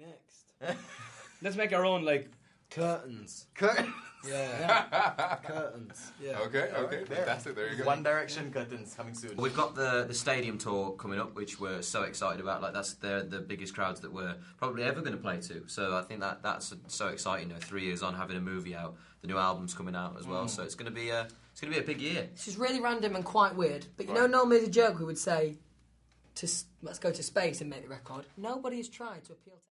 next? Let's make our own, like, curtains. Curtains. Yeah. Curtains. Yeah. Okay, fantastic. There you go. One Direction curtains coming soon. We've got the stadium tour coming up, which we're so excited about. Like they're the biggest crowds that we're probably ever going to play to. So I think that's so exciting. 3 years on, having a movie out, the new album's coming out as well. So it's going to be a big year. This is really random and quite weird. But normally as a joke we would say, let's go to space and make the record. Nobody has tried to appeal to